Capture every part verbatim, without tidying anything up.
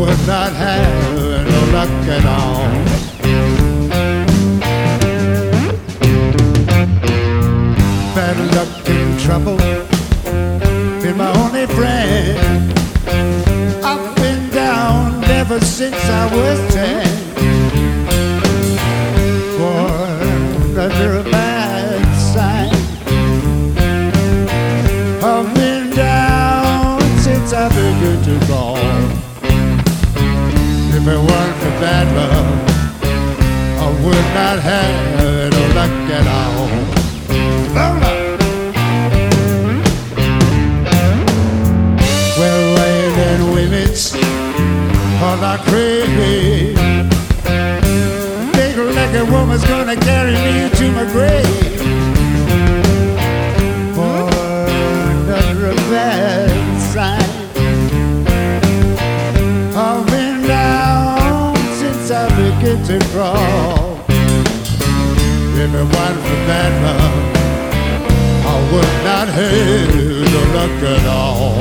would not have no luck at all. Bad luck and trouble been my only friend. I've been down ever since I was ten. Born under a bad sign. I've been down since I began to crawl. If it weren't for bad luck, I would not have no luck at all. No luck. Well, women, women's all are crazy. Big like a woman's gonna carry me to my grave. Born under a bad sign. I've been down since I began to crawl. If it weren't for bad luck, I would not have no luck at all.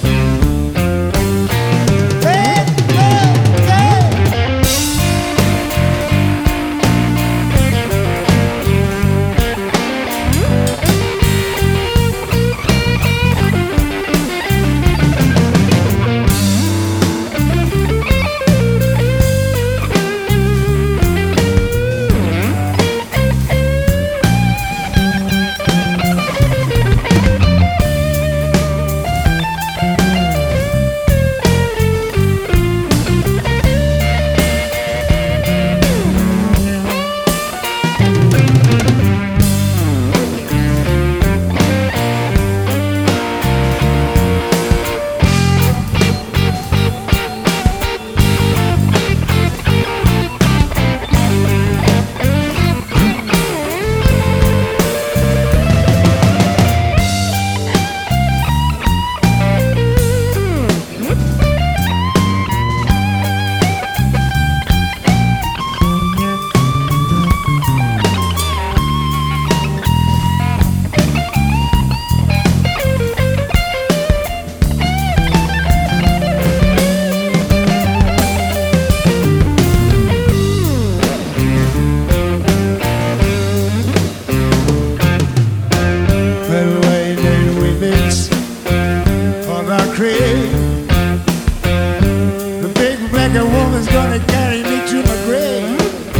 The big black woman's gonna carry me to my grave.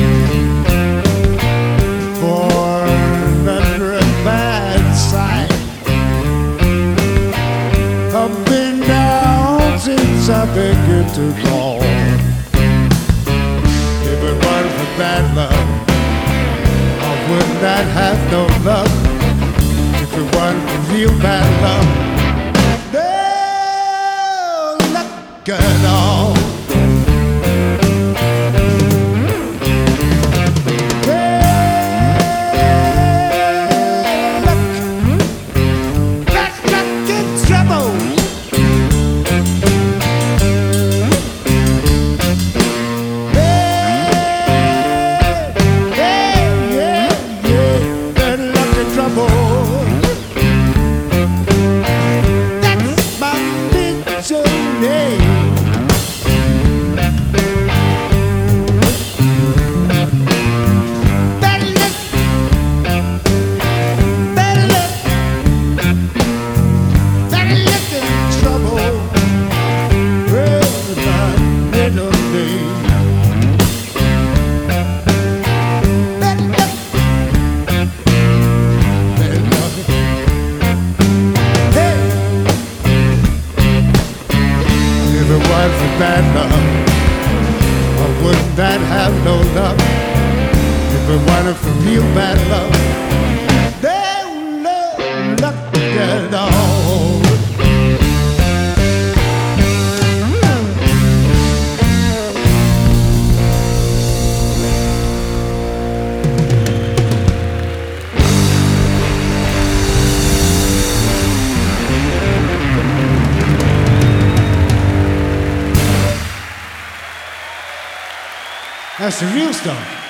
Born under a bad sign. I've been down since I began to crawl. If it weren't for bad luck, I would not have no luck. If it weren't for real bad luck, at all. Bad luck, I wouldn't that have no luck. If it weren't for real bad luck, there's no luck at all. That's the real stuff.